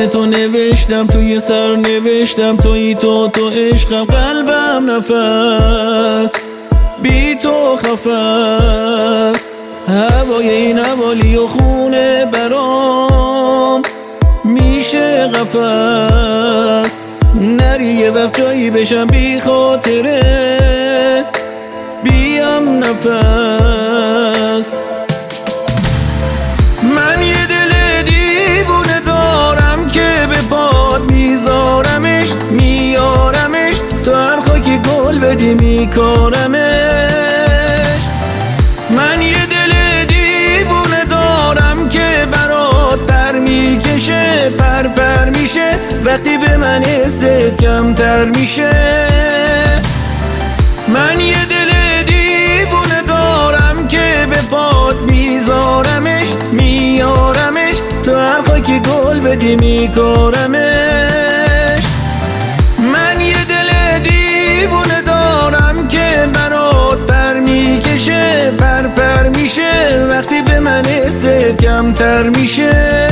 اسم تو نوشتم توی سر نوشتم توی تو عشقم قلبم نفس بی تو خفست هوای این حوالی و خونه برام میشه قفس نری یه وقت جایی بشم بی خاطره بیم نفس من یه دل دیوونه دارم که به پاد میذارمش میارمش تو هر خاکی گل بدی میکارمش من یه دل دیوونه دارم که برات پر میکشه پر میشه وقتی به من حست کمتر میشه من یه دل دیوونه دارم که به پاد میذارمش میارمش تو هر خاکی گل بدی میکارمش من یه دل دیوونه دارم که برات پر میکشه پر میشه وقتی به من حست کمتر میشه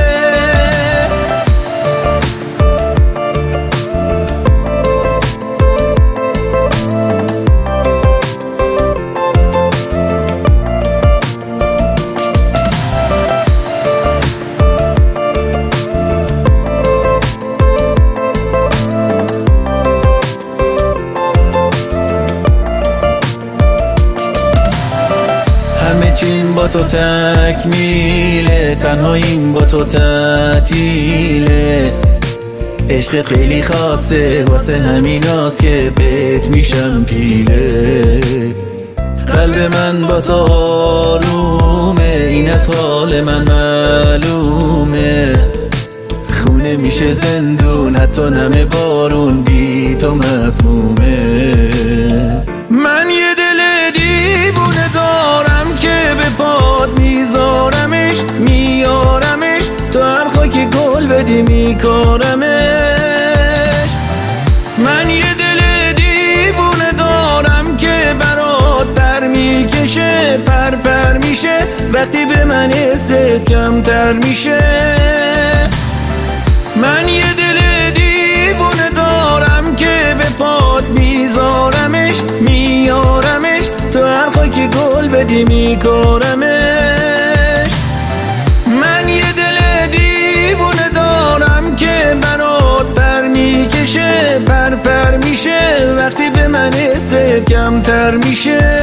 همه چیم با تو تکمیله تنهاییم با تو تعطیله عشقت خیلی خاصه واسه همیناست که بهت میشم پیله قلب من با تو آرومه این از حال من معلومه خونه میشه زندون حتی نم بارون بی تو مسمومه من یه دل دیوونه دارم که به پاد میذارمش میارمش تو هر خاکی گل بدی میکارمش من یه دل دیوونه دارم که برات پر میکشه پر میشه وقتی به من حست کمتر میشه من یه دل دیوونه دارم که به پاد میذارمش میارمش تو هر خاکی گل بدی میکارمش من یه دل دیوونه دارم که برات پر میکشه پر میشه وقتی به من حست کمتر میشه